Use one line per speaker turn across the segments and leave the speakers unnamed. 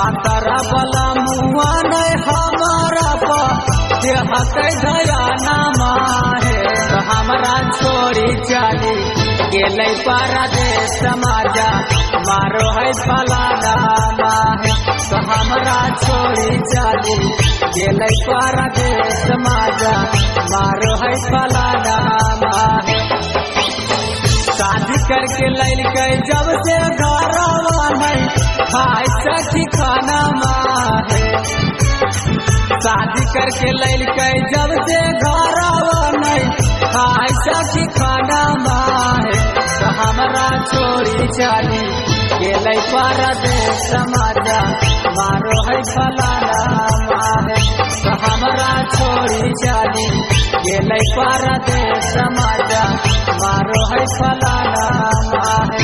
पातर बला मुआ नहीं हमारा पा देहत दयाना माहे तो हमरा छोड़ी चली गेलै परदेश समाजा मारो है फलाना माहे तो हमरा छोड़ी चली गेलै परदेश समाजा मारो है फलाना माहे शादी करके लैल गए जब से घरवा नहीं खाए सखी खाना माहे शादी करके लैल गए जब से घरवा नहीं खाए सखी खाना माहे तो हमरा छोड़ी चली गेलै परदेश समाजा मारो है फलाना माहे तो हमरा छोड़ी चली गेलै परदेश समाजा मारो है फलाना माहे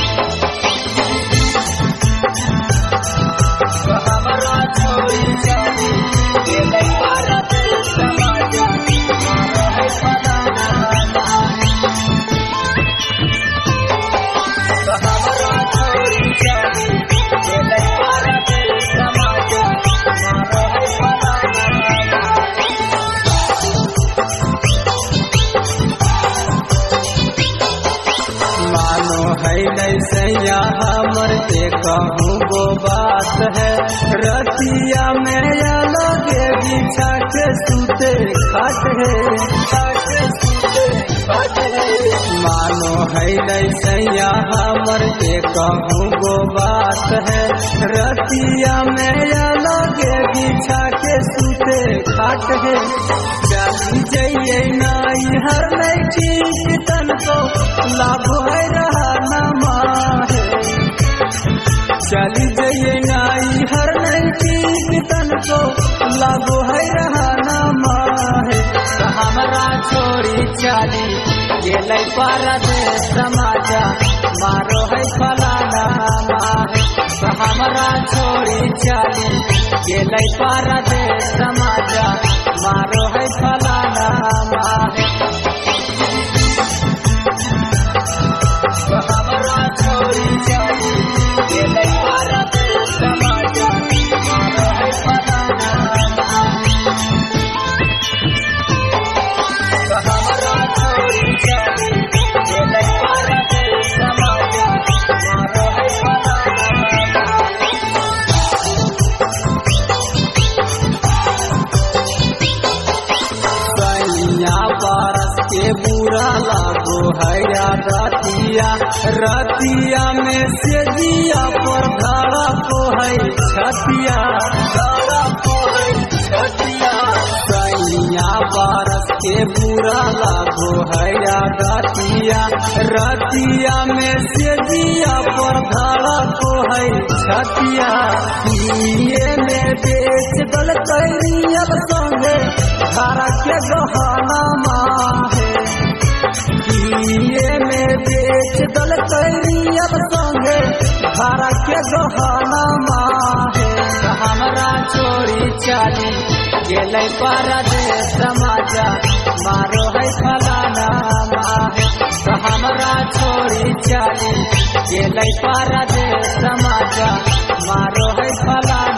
तो हमरा छोड़ी चली गेलै परदेश समाजा मारो है फलाना माहे तो हमरा छोड़ी चली गेलै परदेश समाजा मारो है फलाना मानो है नहीं सैया हमर से कहूँ वो बात है रतिया में अलगे बिछा के सूते खाट है मानो है नहीं सैया हमर से कहूँ वो बात है रतिया में अलगे बिछा के सूते खाट है चली जाइए नाई हर नहीं ठीक तन को लाभ है रहा नमा है चली जाइए नाई हर नहीं ठीक तन को लाभ है रहा नमा है तो हमरा छोड़ी चली गेलै परदेश समाजा मारो है फलाना माहे तो हमरा छोड़ी चली गेलै परदेश समाजा मारो है फलाना माहे तो हमरा छोड़ी चली गेलै परदेश समाजा मारो है फलाना माहे तो हमरा छोड़ी चली गेलै परदेश समाजा मारो है फलाना माहे सैया बरस के बुरा लागो है रतिया में से जिया पर धड़ा को है छतिया सैया बरस के बुरा लागो है रतिया में से जिया पर धड़ा को है छतिया ये में बेच दल कैरियल संगे धारा के गहना माहे ये में बेच दल कैरियल संगे धारा के गहना माहे हमरा छोड़ी चली गेलै परदेश समाजा मारो है फलाना माहे तो हमरा छोड़ी चली गेलै परदेश समाजा मारो है फलाना